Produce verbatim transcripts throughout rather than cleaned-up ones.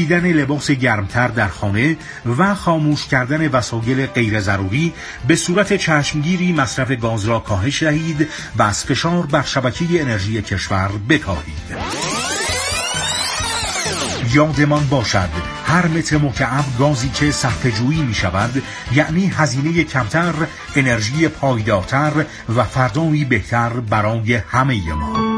پوشیدن لباس گرمتر در خانه و خاموش کردن وسایل غیر ضروری به صورت چشمگیری مصرف گاز را کاهش دهید و از فشار بر شبکه انرژی کشور بکاهید. یادمان باشد هر متر مکعب گازی که صرفه‌جویی می شود یعنی هزینه کمتر، انرژی پایدارتر و فردایی بهتر برای همه ما.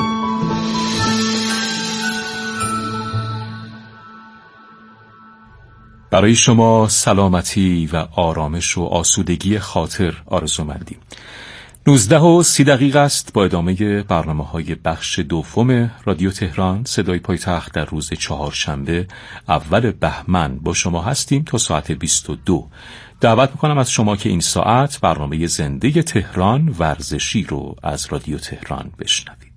برای شما سلامتی و آرامش و آسودگی خاطر آرزومندیم. نوزده و سی دقیقه است. با ادامه برنامه‌های بخش دوم رادیو تهران صدای پایتخت در روز چهارشنبه اول بهمن با شما هستیم تا ساعت بیست و دو. دعوت میکنم از شما که این ساعت برنامه زنده تهران ورزشی رو از رادیو تهران بشنوید.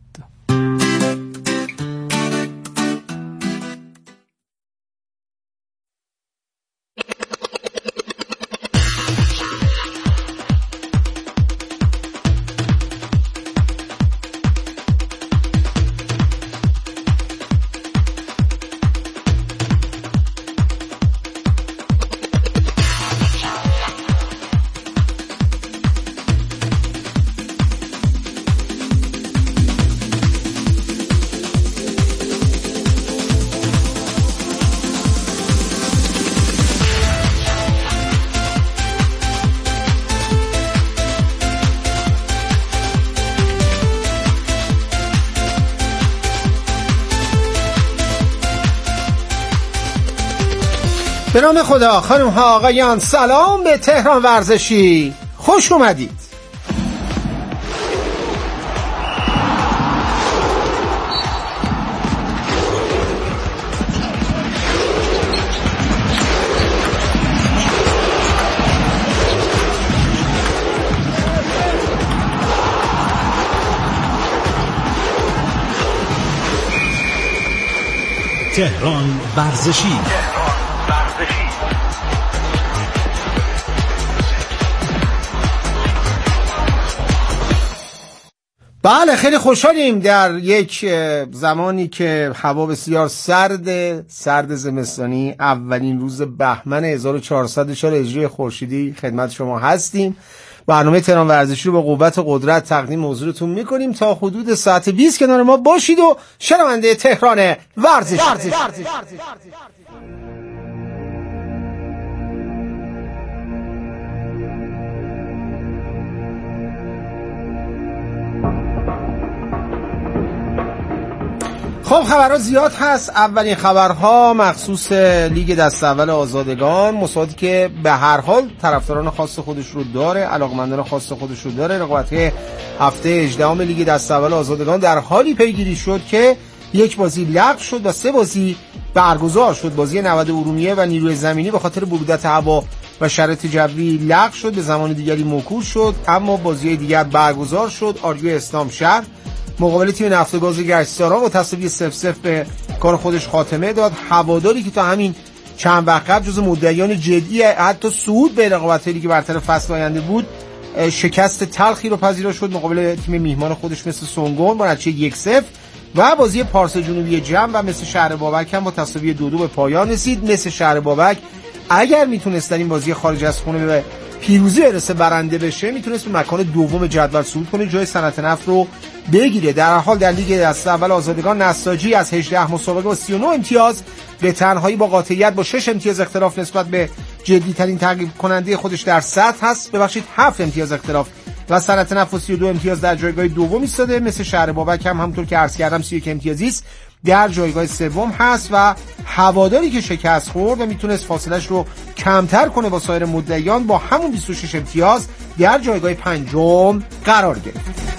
به نام خدا، خانم ها آقایان، سلام به تهران ورزشی، خوش اومدید. تهران ورزشی. بله، خیلی خوشحالیم در یک زمانی که هوا بسیار سرد سرد زمستانی، اولین روز بهمن هزار و چهارصد و چهار هجری خورشیدی خدمت شما هستیم. برنامه تهران ورزشی رو با قوت قدرت تقدیم حضورتون میکنیم تا حدود ساعت بیست کنار ما باشید و شنونده تهران ورزشی. خب، خبرها زیاد هست. اولین خبرها مخصوص لیگ دست اول آزادگان، مسابقاتی که به هر حال طرفداران خاص خودش رو داره، علاقمندان خاص خودش رو داره. رقابت هفته هجدهم لیگ دست اول آزادگان در حالی پیگیری شد که یک بازی لغو شد و سه بازی برگزار شد. بازی نود ارومیه و نیروی زمینی به خاطر برودت هوا و شرایط جوی لغو شد، به زمان دیگری موکول شد، اما بازی دیگر برگزار شد. آرگوی اسلام شهر مقابل تیم نفت و گاز گشتیارا با تساوی صفر صفر به کار خودش خاتمه داد. هواداری که تا همین چند وقت قبل جز مدعیان جدی حتی صعود به رقابت لیگ برتر فصل آینده بود، شکست تلخی رو پذیرا شد مقابل تیم میهمان خودش مثل سونگون با نتیجه یک صفر و بازی پارس جنوبی جمع و مثل شهر بابک هم با تساوی دو دو به پایان رسید. مثل شهر بابک اگر میتونست در این بازی خارج از خونه به پیروزی برسه، برنده بشه، میتونست به مکان دوم جدول صعود کنه، جای صنعت نفت رو بگیره. در حال در لیگ دست اول آزادگان نساجی از هجده مسابقه با سی و نه امتیاز به تنهایی با قاطعیت با شش امتیاز اختلاف نسبت به جدی‌ترین تعقیب کننده خودش در سطح هست، ببخشید هفت امتیاز اختلاف، و صنعت نفت سی و دو امتیاز در جایگاه دوم ایستاده. مثل شهر بابک هم همونطور که عرض کردم سی و یک امتیازی است، در جایگاه سوم هست و هواداری که شکست خورد و میتونست فاصلش رو کمتر کنه با سایر مدعیان با همون بیست و شش امتیاز در جایگاه پنجم قرار گرفت.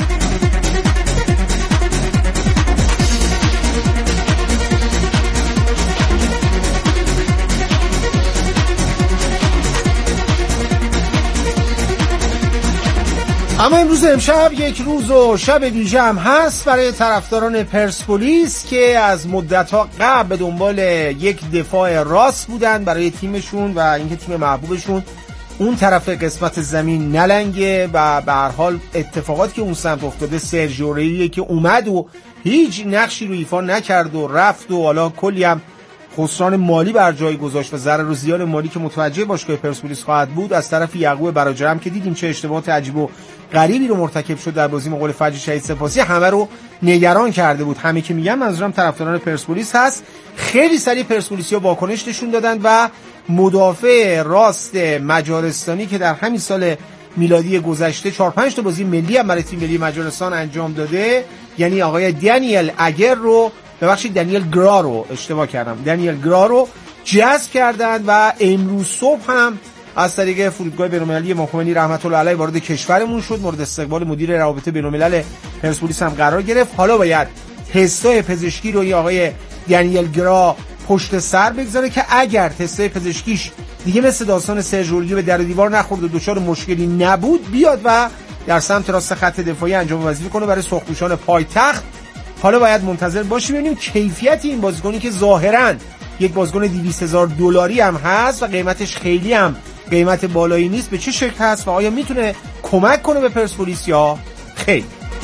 اما امروز امشب یک روز و شب ویژه هم هست برای طرفداران پرسپولیس که از مدت‌ها قبل به دنبال یک دفاع راست بودن برای تیمشون و اینکه تیم محبوبشون اون طرف قسمت زمین نلنگه و به هر حال اتفاقاتی که اون سمت افتاده، سرژیو ریه که اومد و هیچ نقشی رو ایفا نکرد و رفت و حالا کلی هم خسران مالی بر جای گذاشت و ضرر و زیان مالی که متوجه باشگاه پرسپولیس خواهد بود، از طرف یعقوب براجرم که دیدیم چه اشتباهات عجیب و غریبی رو مرتکب شد در بازی مقابل فجر شهید سپاسی، همه رو نگران کرده بود. همه که میگن منظورم طرفداران پرسپولیس هست. خیلی سریع پرسپولیسیا واکنش نشون دادن و مدافع راست مجارستانی که در همین سال میلادی گذشته چهار پنج تا بازی ملی هم برای تیم ملی مجارستان انجام داده، یعنی آقای دنیل اگر رو ببخشید دنیل گرا رو اشتباه کردم دنیل گرا رو جذب کردند و امروز صبح هم از طریق فرودگاه بین‌المللی امام خمینی رحمت الله علیه وارد کشورمون شد. مورد استقبال مدیر روابط بین‌الملل پرسپولیس هم قرار گرفت. حالا باید تستای پزشکی رو آقای دنیل گرا پشت سر بگذاره که اگر تستای پزشکیش دیگه مثل داستان سرژوریو به در دیوار نخورد و دچار مشکلی نبود، بیاد و در سمت راست خط دفاعی انجام وظیفه کنه برای سرخپوشان پایتخت. حالا باید منتظر باشیم ببینیم کیفیت این بازیکنی که ظاهراً یک بازیکن دویست هزار دلاری هم هست و قیمتش خیلی هم قیمت بالایی نیست، به چه شکل هست و آیا میتونه کمک کنه به پرسپولیس یا خیر.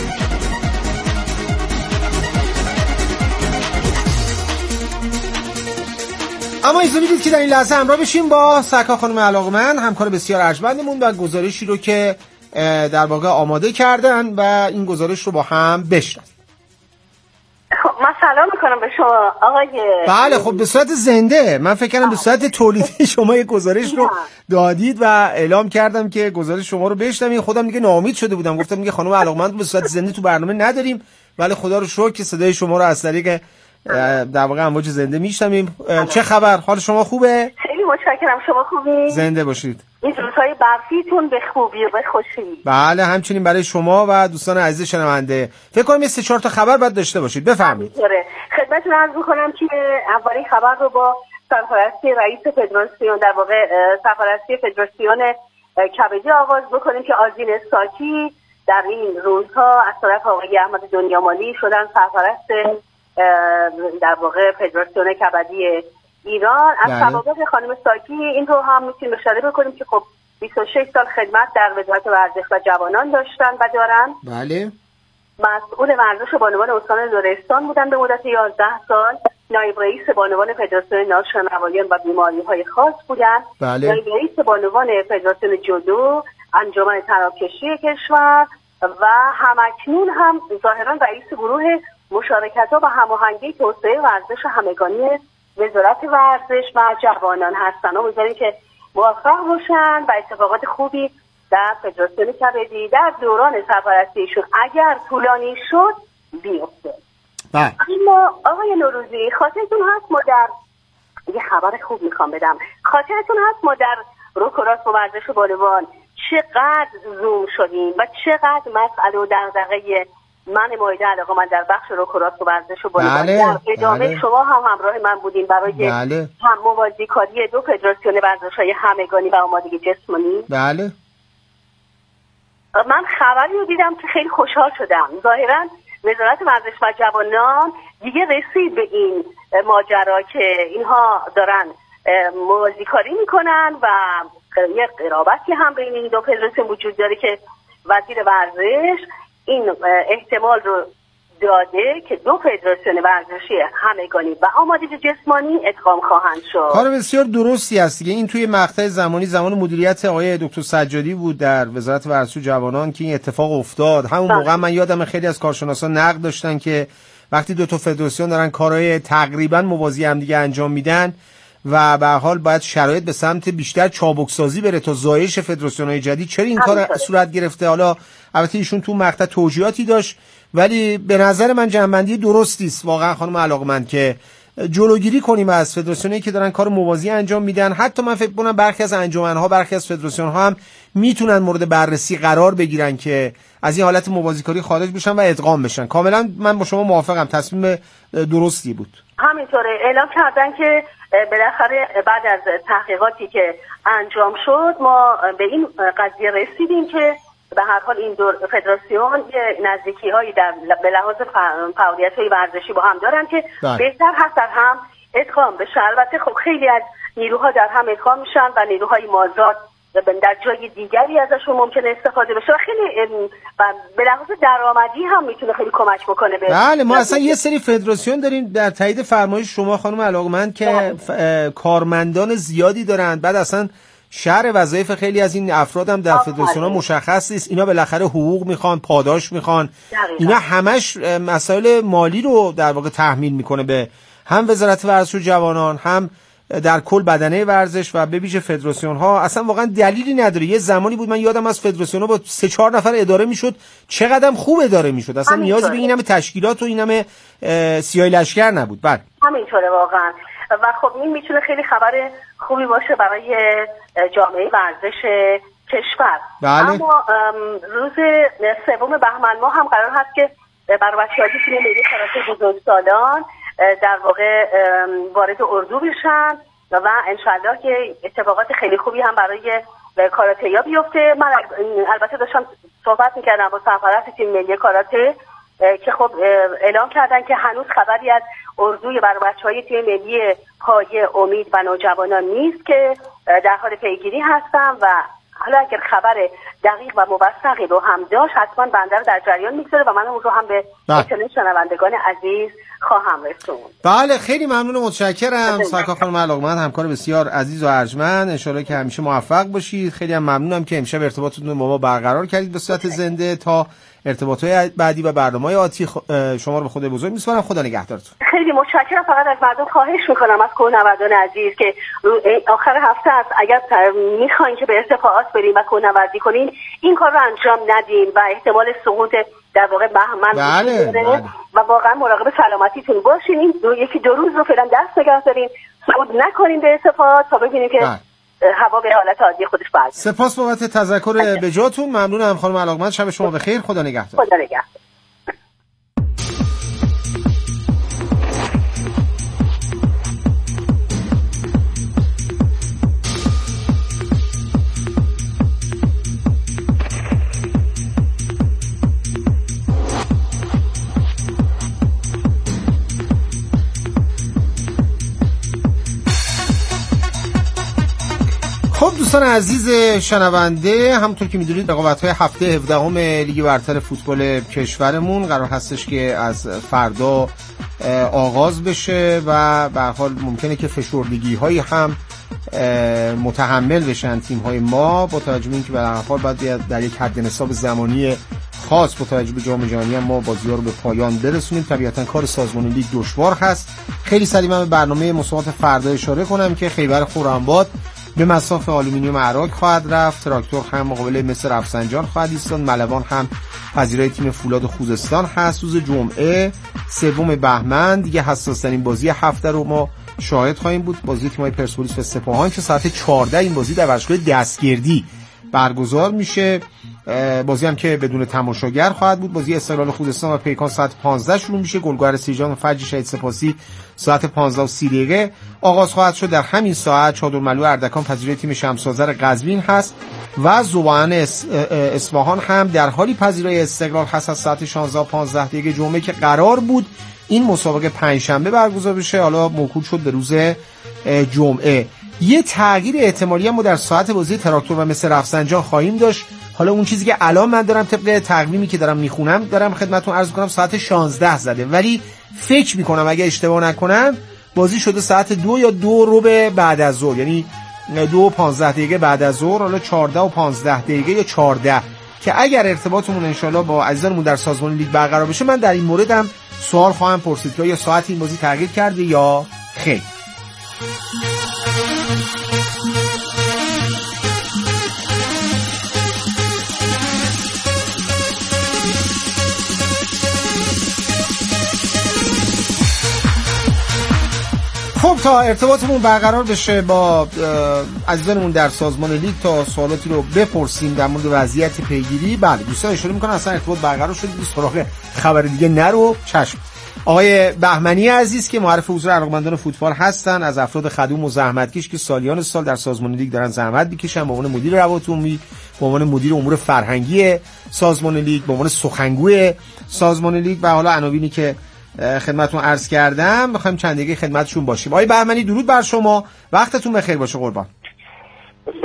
اما اجازه بدید که در این لحظه همراه بشیم با سرکار خانم علاقمند، همکار بسیار ارجمندمون، و گزارشی رو که در واقع آماده کردن و این گزارش رو با هم بشنویم. خب من سلام میکنم به شما آقای. بله خب به صورت زنده، من فکر کنم به صورت تولیدی شما یک گزارش رو دادید و اعلام کردم که گزارش شما رو بشنویم. خودم دیگه ناامید شده بودم، گفتم دیگه خانم علاقمند به صورت زنده تو برنامه نداریم، ولی خدا رو شکر که صدای شما رو از طریق در واقع امواج زنده میشنویم. چه خبر؟ حال شما خوبه؟ خیلی متشکرم. شما خوبی؟ زنده باشید. این روزهای برفیتون به خوبی و به خوشی. بله همچنین برای شما و دوستان عزیز شنونده. فکر کنم یه سه چهار تا خبر باید داشته باشید. بفرمایید. خدمتتون عرض می‌کنم که اولین خبر رو با سرپرستی رئیس فدراسیون در واقع سرپرستی فدراسیون کبدی آغاز بکنیم که آذین ساکی در این روزها از طرف آقای احمد دنیامانی شدن سرپرست در واقع فدراسیون کبدی ایران. از سوابق خانم ساکی این رو هم میتونیم اشاره بکنیم که خب بیست و شش سال خدمت در وزارت ورزش و جوانان داشتن و دارن. بله. مسئول ورزش و بانوان استان لرستان بودن به مدت یازده سال. نایب رئیس بانوان فدراسیون ناشنوایان و بیماری‌های خاص بودن. بله. نایب رئیس بانوان فدراسیون جودو، انجمن تنابکشی کشور و همکنون هم ظاهرا رئیس گروه مشارکت‌ها و هماهنگی توسعه ورزش همگانی وزارت ورزش و جوانان هستن. امیدواریم که موفق باشن و اتفاقات خوبی در فدراسیون کبدی در دوران سرپرستیشون اگر طولانی شد بیفته. بله. اما آقای نوروزی خاطرتون هست ما در یه خبر خوب میخوام بدم. خاطرتون هست ما در روکراس و ورزش و بالوان چقدر زوم شدیم و چقدر مسئله و دغدغه من مایده علاقه من در بخش روکراس و ورزش و بالوان بله. در ادامه بله. شما هم همراه من بودین برای بله. هم موازیکاری دو فدراسیون ورزش‌های همگانی و آمادگی جسمانی. بله. من خبری رو دیدم که خیلی خوشحال شدم. ظاهراً وزارت ورزش و جوانان دیگه رسید به این ماجرا که اینها دارن موازیکاری میکنن و یک قرابتی هم بین این دو فدراسیون وجود داره که وزیر ورزش این احتمال رو داده که دو فدراسیون ورزشی همگانی و آمادگی جسمانی ادغام خواهند شد. کار بسیار درستی است دیگه. این توی مقطع زمانی زمان مدیریت آقای دکتر سجادی بود در وزارت ورزش و جوانان که این اتفاق افتاد. همون موقع من یادم خیلی از کارشناسان نقد داشتن که وقتی دو تا فدراسیون دارن کارهای تقریبا موازی هم دیگه انجام میدن و به هر حال باید شرایط به سمت بیشتر چابکسازی بره تا زایش فدراسیون‌های جدید، چرا این کار صورت گرفته؟ حالا البته ایشون تو مقطع توجیهاتی داشت ولی به نظر من جنبندی درستی است واقعا خانم علاقمند که جلوگیری کنیم از فدراسیونایی که دارن کار موازی انجام میدن. حتی من فکر کنم برخی از انجمن‌ها برخی از فدراسیون‌ها هم میتونن مورد بررسی قرار بگیرن که از این حالت موازیکاری خارج بشن و ادغام بشن. کاملا من با شما موافقم، تصمیم درستی بود. همینطوره. اعلام کردن که بالاخره بعد از تحقیقاتی که انجام شد ما به این قضیه رسیدیم که به هر حال این دو فدراسیون یه نزدیکی‌هایی در به لحاظ فعالیت‌های ورزشی با هم دارن که دار. بهتر هست در هم ادغام بشه. البته خب خیلی از نیروها در هم ادغام میشن و نیروهای مازاد در جای دیگری ازشون ممکنه استفاده بشه و خیلی به لحاظ درآمدی هم میتونه خیلی کمک بکنه. بله ما اصلا یه سری فدراسیون داریم در تایید فرمایش شما خانم علاقمند که ف... کارمندان زیادی دارن، بعد اصلا شرح وظایف خیلی از این افراد هم در فدراسیون ها مشخص نیست. اینا بالاخره حقوق میخوان، پاداش میخوان، اینا همش مسائل مالی رو در واقع تحمیل میکنه به هم وزارت ورزش و جوانان، هم در کل بدنه ورزش و به ویژه فدراسیون ها. اصلا واقعا دلیلی نداره. یه زمانی بود من یادم از فدراسیون ها با سه چهار نفر اداره میشد، چقدر خوب اداره میشد، اصلا نیازی به این همه تشکیلات و این همه سیاه لشکر نبود. بعد همینطوره واقعا و خب این میتونه خیلی خبر خوبی باشه برای جامعه ورزش کشور. بله. اما روز سوم بهمن ماه هم قرار هست که برای بچه‌های تیم ملی کاراته بزرگسالان در واقع وارد اردو بشن و انشالله که اتفاقات خیلی خوبی هم برای کاراته‌یا بیفته. من البته داشتم صحبت میکردم با سرپرست تیم ملی کاراته که خب اعلام کردن که هنوز خبری از اردوی برای بچه‌های تیم ملی پایه، امید و نوجوانان نیست که در حال پیگیری هستم و حالا اگر خبر دقیق و موثقی رو هم داشت حتما بنده رو در جریان میگذاره و من اون رو هم به اطلاع شنوندگان عزیز خواهم رسوند. بله خیلی ممنون و متشکرم سرکار خانم علاقمند، همکار بسیار عزیز و ارجمند. ان شاءالله که همیشه موفق باشید. خیلی هم ممنونم که امشب ارتباطتون رو با ما برقرار کردید به صورت زنده. تا ارتباطات بعدی و برنامه‌های آتی شما رو به خدای بزرگ میسپارم. خدا نگهدارتون. خیلی متشکرم. فقط از مردم خواهش میکنم، از کوهنوردان عزیز که آخر هفته است اگر میخواین که به ارتفاعات بریم و کوهنوردی کنین این کار رو انجام ندین و احتمال سقوط در واقع بهمن بله، بله. و واقعا مراقب سلامتیتون باشین. این دو یکی دو روز رو فعلا دست نگه دارین، صعود نکنین به ارتفاعات تا ببینیم که بله. هوا به حالت عادی خودش برگرده. سپاس بابت تذکر به جاتون. ممنونم خانم علاقمند. شب شما بخیر. خدا نگهدار. خدا نگهدار. خب دوستان عزیز شنونده، همونطور که میدونید رقابت‌های هفته هفدهم لیگ برتر فوتبال کشورمون قرار هستش که از فردا آغاز بشه و به هر حال ممکنه که فشردگی‌هایی هم متحمل بشن تیم‌های ما با توجه به اینکه به هر حال باید در یک حد نصاب زمانی خاص با توجه به جام جهانی هم ما بازی‌ها رو به پایان برسونیم. طبیعتاً کار سازمان لیگ دشوار هست. خیلی سریع من به برنامه مسابقات فردا اشاره کنم که خیبر خرم‌آباد به مصاف آلومینیوم عراق خواهد رفت. تراکتور هم مقابل مصر رفسنجان خواهد ایستاد. ملوان هم پذیرای تیم فولاد خوزستان هست. روز جمعه سوم بهمن دیگه حساس‌ترین بازی هفته رو ما شاهد خواهیم بود، بازی تیم‌های پرسپولیس و سپاهان که ساعت چهارده این بازی در ورزشگاه دستگردی برگزار میشه. بازی هم که بدون تماشاگر خواهد بود. بازی استقلال خوزستان و پیکان ساعت پانزده شروع میشه. گلگهر سیجان و فجر شهید سپاسی ساعت پانزده و سی دقیقه آغاز خواهد شد. در همین ساعت چادرملو اردکان پذیرای تیم شمس‌آذر قزوین هست و ذوبان اصفهان هم در حالی پذیرای استقلال هست از ساعت شانزده و پانزده دقیقه. جمعه که قرار بود این مسابقه پنجشنبه برگزار بشه حالا موکول شد به روز جمعه. یه تغییر احتمالی هم ما در ساعت بازی تراکتور و مصر رفسنجان خواهیم داشت. حالا اون چیزی که الان من دارم طبق تقویمی که دارم میخونم دارم خدمتتون عرض کنم ساعت شانزده زده، ولی فکر میکنم اگه اشتباه نکنم بازی شده ساعت دو یا دو ربع بعد از ظهر، یعنی دو و پانزده دقیقه بعد از ظهر، حالا چهارده و پانزده دقیقه یا چهارده، که اگر ارتباطمون انشالله با عزیزانمون در سازمان لیگ برقرار بشه من در این مورد هم سوال خواهم پرسید که یا ساعت این بازی تغییر کرده یا خیر. خب تا ارتباطمون برقرار بشه با عزیزانمون در سازمان لیگ تا سوالاتی رو بپرسیم در مورد وضعیت پیگیری، بله دوستان اشاره میکنن اصلا ارتباط برقرار شد، سراغ خبر دیگه نرو. چشم. آقای بهمنی عزیز که معرف حضور علاقمندان فوتبال هستن، از افراد خدوم و زحمتکش که سالیان سال در سازمان لیگ دارن زحمت میکشن، به عنوان مدیر روابط عمومی، به عنوان مدیر امور فرهنگی سازمان لیگ، به عنوان سخنگوی سازمان لیگ و حالا عناوینی که خدمتتون عرض کردم میخوایم چند دقیقه خدمتشون باشیم. آقای بهمنی درود بر شما، وقتتون بخیر باشه قربان.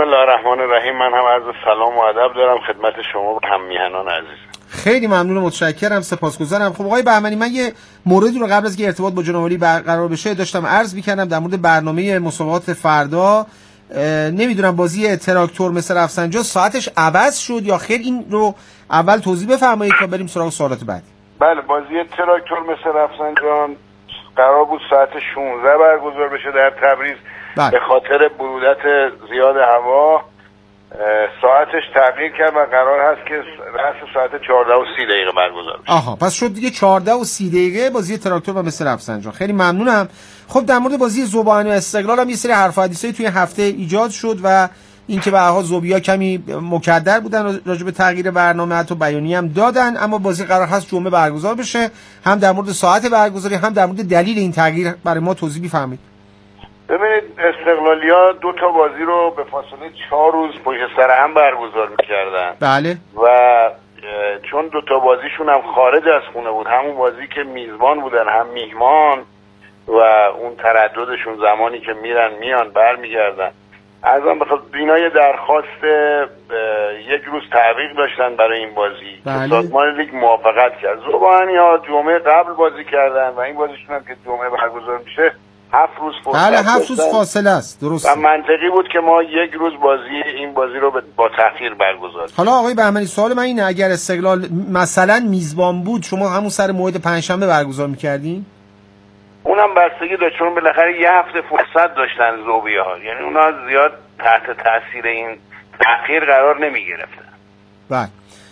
بسم الله الرحمن الرحیم. من هم عرض سلام و ادب دارم خدمت شما و هم میهنان عزیز. خیلی ممنون و متشکرم، سپاسگزارم. خب آقای بهمنی، من یه موردی رو قبل از که ارتباط با جناب عالی برقرار بشه داشتم عرض می‌کردم در مورد برنامه مسابقات فردا. نمیدونم بازی تراکتور مثل رفسنجان ساعتش عوض شد یا خیر؟ این رو اول توضیح بفرمایید تا بریم سراغ سوالات بعدی. بله، بازی تراکتور مثل رفسنجان قرار بود ساعت شانزده برگزار بشه در تبریز. بله. به خاطر برودت زیاد هوا ساعتش تغییر کرد و قرار هست که رأس ساعت چهارده و سی دقیقه برگزار بشه. آها، پس شد دیگه چهارده و سی دقیقه بازی تراکتور و مثل رفسنجان. خیلی ممنونم. خب در مورد بازی ذوب‌آهن و استقلال هم یه سری حرف و حدیثایی توی هفته ایجاد شد و اینکه به هر حال ذوبی‌ها کمی مکدر بودن راجع به تغییر برنامه، حتی بیانیه هم دادن، اما بازی قرار هست جمعه برگزار بشه. هم در مورد ساعت برگزاری هم در مورد دلیل این تغییر برای ما توضیح بفرمایید. ببینید، استقلالیا دو تا بازی رو به فاصله چهار روز پشت سر هم برگزار می‌کردن. بله. و چون دو تا بازیشون هم خارج از خونه بود، همون بازی که میزبان بودن هم میهمان، و اون ترددشون زمانی که میرن میان برمیگردن، ازم بخاطر بینای درخواست یک روز تعویق داشتن برای این بازی. بله. سازمان لیگ موافقت کرد. ذوب‌آهن‌ها جمعه قبل بازی کردن و این بازیشون هم که جمعه برگزار میشه هفت روز فرصت. بله، هفت روز فاصله است. درست. و منطقی بود که ما یک روز بازی این بازی رو با تأخیر برگزار. حالا آقای بهمنی، سوال من اینه، اگر استقلال مثلا میزبان بود شما همون سر موعد پنجشنبه برگزار می‌کردین؟ اونم بستگی داشت، چون بالاخره یه هفته فرصت داشتن ذوبی‌ها، یعنی اونا زیاد تحت تاثیر این تأخیر قرار نمی‌گرفتن. بله.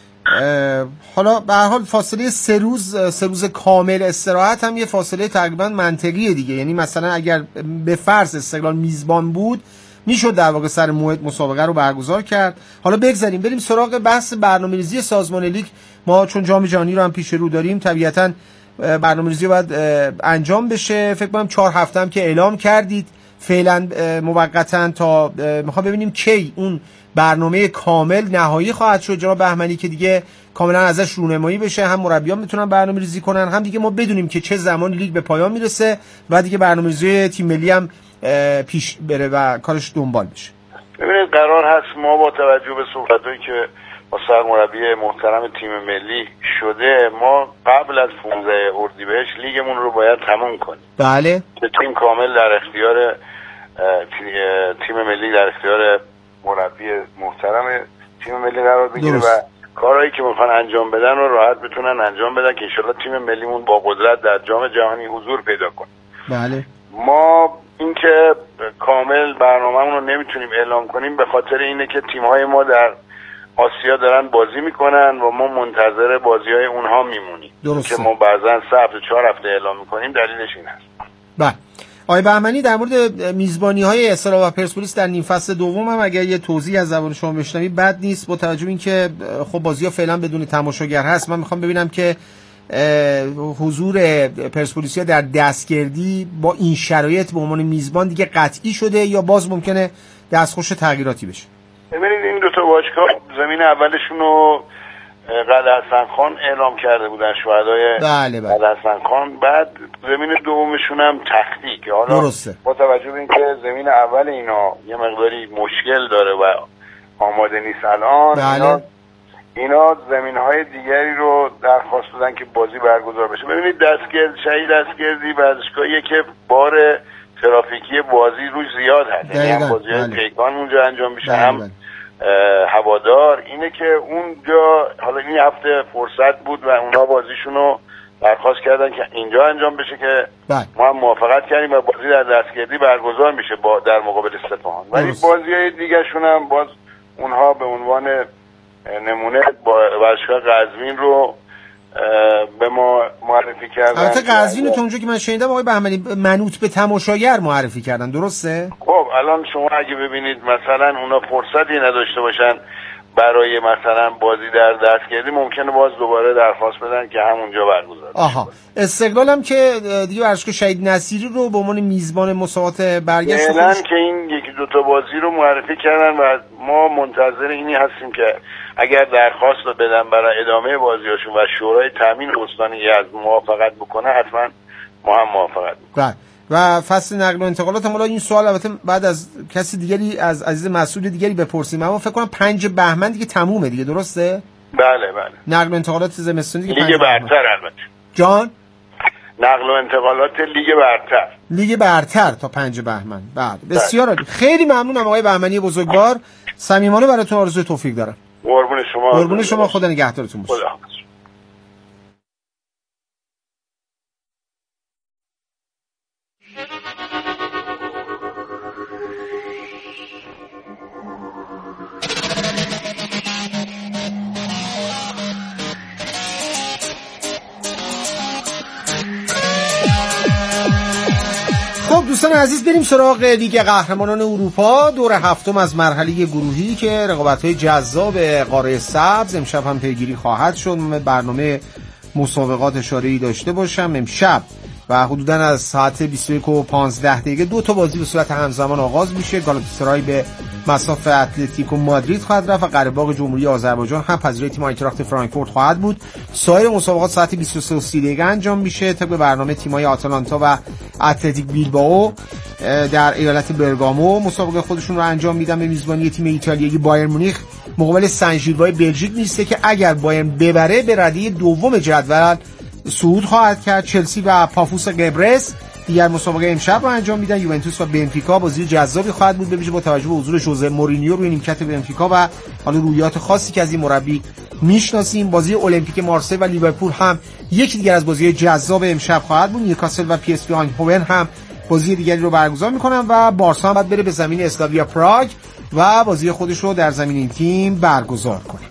حالا به هر حال فاصله سه روز سه روز کامل استراحت هم یه فاصله تقریبا منطقیه دیگه. یعنی مثلا اگر به فرض استقلال میزبان بود میشد در واقع سر موعد مسابقه رو برگزار کرد. حالا بگذاریم بریم سراغ بحث برنامه‌ریزی سازمان لیگ. ما چون جام جهانی رو هم پیش رو داریم طبیعتاً برنامه‌ریزی باید انجام بشه. فکر کنم چهار هفته هم که اعلام کردید فعلا موقتا، تا میخوام ببینیم کی اون برنامه کامل نهایی خواهد شد جناب بهمنی که دیگه کاملا ازش رونمایی بشه، هم مربیان میتونن برنامه‌ریزی کنن، هم دیگه ما بدونیم که چه زمان لیگ به پایان میرسه و دیگه برنامه‌ریزی تیم ملی هم پیش بره و کارش دنبال بشه. ببینید، قرار هست ما با توجه به صحبتایی که با سرمربی محترم تیم ملی شده، ما قبل از پانزده اردیبهشت لیگمون رو باید تموم کنیم. بله. که تیم کامل در اختیار تیم ملی در اختیار مربی محترم تیم ملی قرار بگیره و کارهایی که میخوان انجام بدن رو راحت بتونن انجام بدن که انشالله تیم ملیمون با قدرت در جام جهانی حضور پیدا کنه. بله. ما اینکه کامل برنامه‌مون رو نمیتونیم اعلام کنیم به خاطر اینه که تیم‌های ما در آسیا دارن بازی میکنن و ما منتظر بازی‌های اونها میمونیم. درسته. که ما بعضا سه هفته چهار هفته اعلام میکنیم، دلیلش این هست. بله. آقای بهمنی، در مورد میزبانی‌های استقلال و پرسپولیس در نیم فصل دوم هم اگر یه توضیح از زبان شما بشنویم بد نیست، با توجه به اینکه خب بازی‌ها فعلا بدون تماشاگر هست. من میخوام ببینم که حضور پرسپولیسیا در دستگردی با این شرایط به عنوان میزبان دیگه قطعی شده یا باز ممکنه دستخوش تغییراتی بشه؟ ببینید، این دو تا باشگاه زمین اولشون رو قلعه حسن خان اعلام کرده بودن، شهدای بله بله. قلعه حسن خان. بعد زمین دومشون هم تختی که حالا درسته. با توجه به اینکه زمین اول اینا یه مقداری مشکل داره و آماده نیست الان، بله. اینا اینا زمین‌های دیگری رو درخواست دادن که بازی برگزار بشه. ببینید، دستگرد شهید دستگردی ورزشگاهیه که بار ترافیکی بازی روش زیاد هست، یعنی هم بازی‌های بله. پیکان اونجا انجام میشه، بله. هم بله. هوادار. اینه که اونجا حالا این هفته فرصت بود و اونا بازیشونو درخواست کردن که اینجا انجام بشه که بله. ما هم موافقت کردیم و بازی در دستگردی برگزار میشه با در مقابل سپاهان. ولی بازی‌های دیگه‌شون هم باز اونها به عنوان نمونه با ورزشگاه قزوین رو به ما معرفی کردن. البته قزوین رو تا اونجا که من شنیدم آقای بهمنی منوط به تماشاگر معرفی کردن، درسته؟ خب الان شما اگه ببینید مثلا اونا فرصتی نداشته باشن برای مثلا بازی در دستگردی، ممکنه باز دوباره درخواست بدن که همونجا برگزار بشه. آها. استقلال هم که دیگه ورزشگاه شهید نصیری رو به عنوان میزبان مسابقات برگشت فعلا که این یکی دو تا بازی رو معرفی کردن و ما منتظر اینی هستیم که اگر درخواست رو بدن برای ادامه بازیاشون و شورای تامین استانی از موافقت بکنه، حتما ما هم موافقت می‌کنیم. و فصل نقل و انتقالات هم. این سوال البته بعد از کسی دیگری، از عزیز مسئول دیگری بپرسیم، اما فکر کنم پنج بهمن دیگه تمومه دیگه، درسته؟ بله بله. نقل و انتقالات زمستون دیگه لیگ برتر البته. جان؟ نقل و انتقالات لیگ برتر. لیگ برتر تا پنج بهمن. بعد بسیار عالی. خیلی ممنونم آقای بهمنی بزرگوار. صمیمانه براتون آرزوی توفیق دارم. قربون شما. قربون شما، خدا نگهدارتون باشه. خدا. خب دوستان عزیز، بریم سراغ لیگ قهرمانان اروپا، دور هفتم از مرحله گروهی که رقابت‌های جذاب قاره سبز امشب هم پیگیری خواهد شد. من برنامه مسابقات اشاره‌ای داشته باشم امشب و حدوداً از ساعت بیست و یک و پانزده دقیقه دو تا بازی به صورت همزمان آغاز میشه. گالاتاسرای به مصاف اتلتیکو مادرید خواهد رفت و قره‌باغ جمهوری آذربایجان هم پذیرای تیم آینتراخت فرانکفورت خواهد بود. سایر مسابقات ساعت بیست و سه و سی دقیقه انجام میشه. طبق برنامه تیم‌های آتالانتا و اتلتیک بیلبائو در ایالت برگامو مسابقه خودشون رو انجام میدن به میزبانی تیم ایتالیایی بایرن مونیخ مقابل سن ژیلوای بلژیک میسته که اگر بایرن ببره به ردی دوم جدول صعود خواهد کرد. چلسی و پافوس قبرس دیگر مسابقه امشب رو انجام میدن. یوونتوس و بنفیکا بازی جذابی خواهد بود، به ویژه با توجه به حضور ژوزه مورینیو روی نیمکت بنفیکا و حالا رویات خاصی که از این مربی میشناسیم. بازی المپیک مارسی و لیورپول هم یکی دیگر از بازی‌های جذاب امشب خواهد بود. نیوکاسل و پی اس وی آینهوون هم بازی دیگری رو برگزار میکنن و بارسا هم باید بره به زمین اسلاویا پراگ و بازی خودش رو در زمین این تیم برگزار کنه.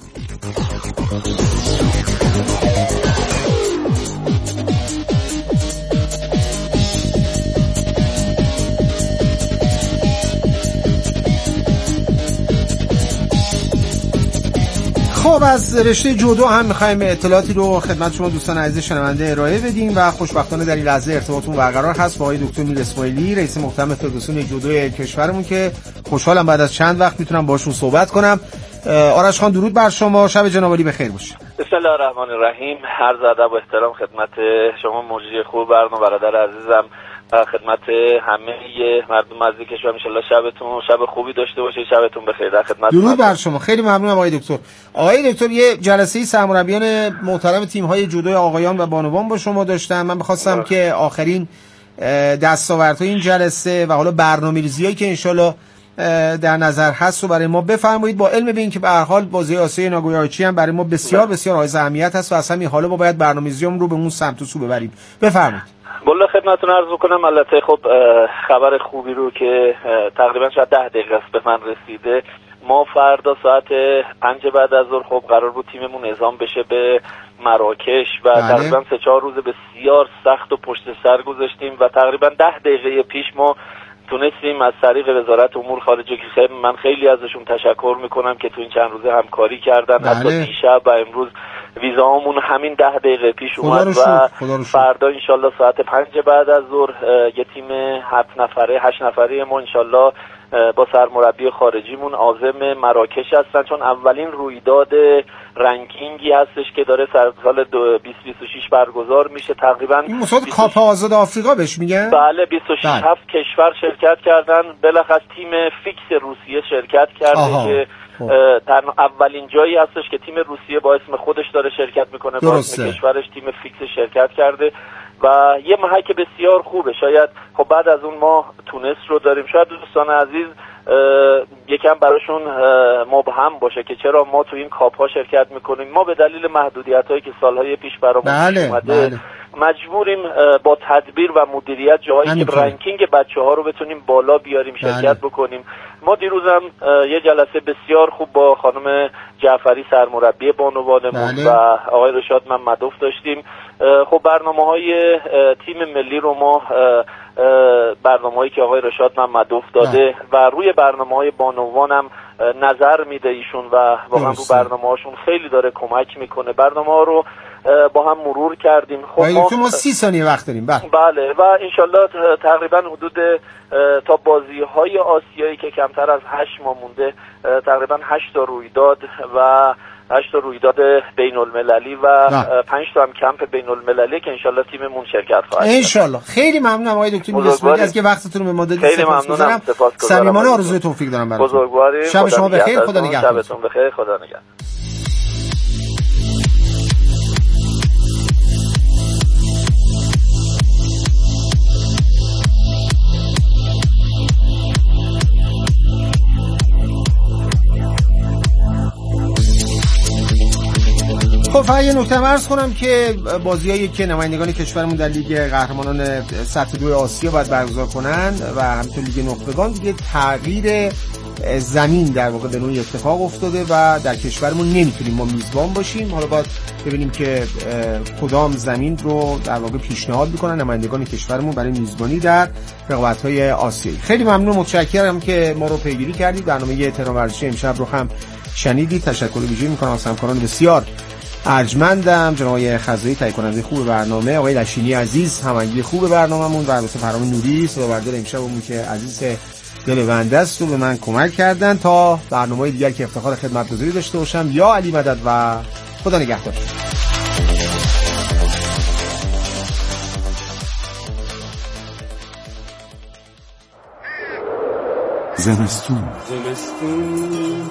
خب از رشته جودو هم می‌خوایم اطلاعاتی رو خدمت شما دوستان عزیز شنونده ارائه بدیم و خوشبختانه در این لحظه ارتباطمون برقرار هست با آقای دکتر میر اسماعیلی، رئیس محترم فدراسیون جودو کشورمون که خوشحالم بعد از چند وقت میتونم باشون صحبت کنم. آرش خان درود بر شما، شب جناب عالی بخیر باشه. بسم الله الرحمن الرحیم. عرض ادب و احترام خدمت شما مجری خوب برنامه، برادر عزیزم، خدمت همه مردم عزیز کشور. ان شاءالله شبتون شب خوبی داشته باشید، شبتون بخیر. در خدمت درود بر شما. خیلی ممنونم آقای دکتر. آقای دکتر یه جلسه سرمربیان محترم تیم‌های جودو آقایان و بانوان با شما داشتم. من می‌خواستم که آخرین دستاوردهای این جلسه و حالا برنامه‌ریزیایی که ان شاءالله در نظر هست رو برای ما بفرمایید، با علم به این که به هر حال بازی آسیای ناگویاچی هم برای ما بسیار بسیار حائز اهمیت هست و از همین حالا ما باید برنامه‌ریزیمون رو به اون سمت و سو ببریم. بفرمایید. والله خدمتتون عرض بکنم، البته خب خبر خوبی رو که تقریبا شاید ده دقیقه است به من رسیده، ما فردا ساعت پنج بعد از ظهر خب قرار بود تیممون اعزام بشه به مراکش و بله. تقریبا سه چهار روز بسیار سخت و پشت سر گذاشتیم و تقریبا ده دقیقه پیش ما تونستیم از طریق وزارت امور خارجه که من خیلی ازشون تشکر میکنم که تو این چند روزه همکاری کردن، بله. حتی دیشب و امروز ویزامون همین ده دقیقه پیش اومد و فردا انشالله ساعت پنج بعد از ظهر یه تیم هفت نفره هشت نفره ما انشالله با سرمربی خارجیمون عازم مراکش هستن، چون اولین رویداد رنکینگی هستش که داره سال بیست بیست و شش برگزار میشه. تقریبا این مسابقه کاپ آزاد آفریقا بهش میگن. بله بیست و شش بله. هفت کشور شرکت کردن، بالاخص تیم فیکس روسیه شرکت کرده آها. که تنها اولین جایی هستش که تیم روسیه با اسم خودش داره شرکت میکنه، با اسم کشورش تیم فیکس شرکت کرده و یه محک بسیار خوبه. شاید خب بعد از اون ما تونس رو داریم، شاید دوستان عزیز یکم براشون مبهم باشه که چرا ما تو این کاپ ها شرکت میکنیم. ما به دلیل محدودیت هایی که سالهای پیش برامون بله، اومده بله. مجبوریم با تدبیر و مدیریت جاهایی که رنکینگ بچه ها رو بتونیم بالا بیاریم شرکت بله. بکنیم. ما دیروزم یه جلسه بسیار خوب با خانم جعفری سرمربی بانوانمون بله. و آقای رشاد محمدوف داشتیم. خب برنامه‌های تیم ملی رو ما برنامه‌هایی که آقای رشاد محمدوف داده بله. و روی برنامه‌های بانوان هم نظر میده ایشون و واقعا رو برنامه‌هاشون خیلی داره کمک میکنه. برنامه‌ها رو با هم مرور کردیم. خب ما, ما سی ثانیه وقت داریم. بله بله و انشالله تقریبا حدود تا بازی‌های آسیایی که کمتر از هشت ماه مونده تقریبا هشت تا رویداد و هشت تا رویداد بین المللی و پنج تا هم کمپ بین المللی که انشالله تیممون شرکت خواهد. انشالله. خیلی ممنونم آقای دکتر میرسپولی از که وقتتون رو به ما دادید. خیلی ممنونم. صمیمانه آرزوی توفیق دارم براتون. بزرگواری. شب شما بخیر. خدا نگهدار. شبتون بخیر. خدا نگهدار. خب فقط یه نکته عرض کنم که بازیایی که نمایندگان کشورمون در لیگ قهرمانان سطح دو آسیا باید برگزار کنن و همینطور لیگ نخبگان دیگه تغییر زمین در واقع به نوعی اتفاق افتاده و در کشورمون نمیتونیم ما میزبان باشیم. حالا باید ببینیم که کدام زمین رو در واقع پیشنهاد میکنن نمایندگان کشورمون برای میزبانی در رقابت‌های آسیایی. خیلی ممنون، متشکرم که ما رو پیگیری کردید. برنامه تهران ورزشی امشب رو هم شنیدید. تشکر ویژه‌ای میکنم از همکاران بسیار ارجمندم، جناب آقای خزایی تهیه کننده خوب برنامه، آقای لشینی عزیز هماهنگی خوب برنامه‌مون و البته فرام نوری صدابردار امشبمون که عزیز دل بنده است و به من کمک کردن تا برنامه‌های دیگر که افتخار خدمت‌گزاری داشته باشم. یا علی مدد و خدا نگهدار. زمستون زمستون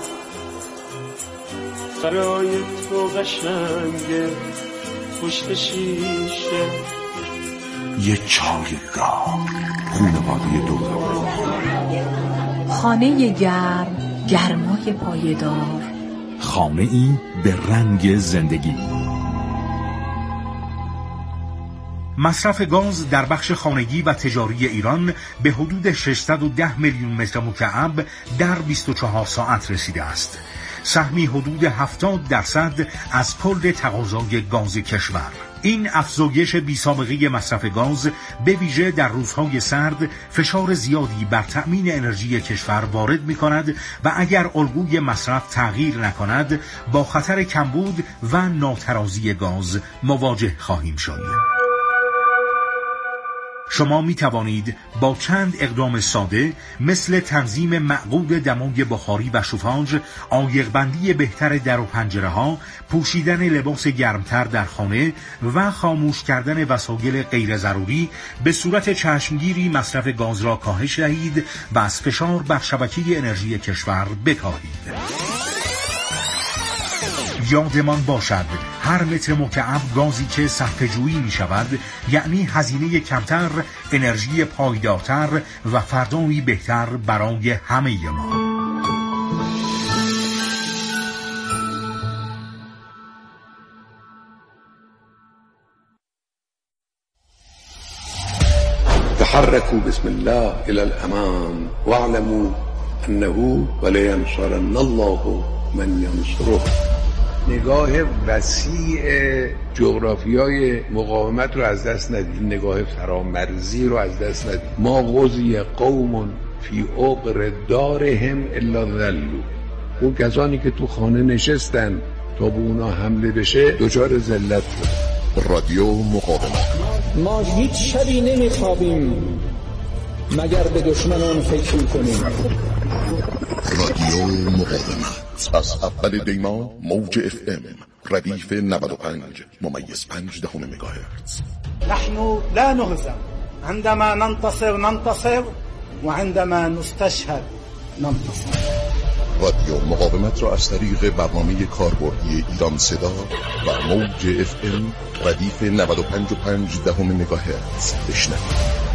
برای تو قشنگه پشت شیشه یه چای گار خونواده دور خانه گرم گرمای پایدار خانه ای به رنگ زندگی. مصرف گاز در بخش خانگی و تجاری ایران به حدود ششصد و ده میلیون متر مکعب در بیست و چهار ساعت رسیده است. سهمی حدود هفتاد درصد از کل تقاضای گاز کشور. این افزایش بی‌سابقه مصرف گاز به ویژه در روزهای سرد فشار زیادی بر تأمین انرژی کشور وارد می‌کند و اگر الگوی مصرف تغییر نکند با خطر کمبود و ناترازی گاز مواجه خواهیم شد. شما می توانید با چند اقدام ساده مثل تنظیم معقول دمای بخاری و شوفاژ، عایق‌بندی بهتر در و پنجره ها، پوشیدن لباس گرمتر در خانه و خاموش کردن وسایل غیر ضروری به صورت چشمگیری مصرف گاز را کاهش دهید و از فشار بر شبکه انرژی کشور بکاهید. یادمان باشد هر متر مکعب گازی که صرفه‌جویی می شود یعنی هزینه کمتر، انرژی پایدارتر و فردایی بهتر برای همه ما. تحركوا بسم الله إلى الأمام واعلموا أنه ولينصرن الله من ينصره. نگاه وسیع جغرافیای مقاومت رو از دست ندید، نگاه فرامرزی رو از دست ندید. ما غزی قوم فی عقر دارهم الا ذلوا. اون کسانی که تو خانه نشستن تا به اونا حمله بشه دچار ذلت شد. رادیو مقاومت. ما هیچ شبی نمیخوابیم مگر به دشمنان فکر کنیم. رادیو مقاومت از اول دیما موج اف ام ردیف نود و پنج ممیز پنج دهم مگاهرتز. نحن لا نهزم عندما ننتصر ننتصر وعندما نستشهد ننتصر. رادیو مقاومت را از طریق برنامه کاربردی ایران صدا و موج اف ام ردیف نود و پنج و پنج دهم مگاهرتز بشنوید.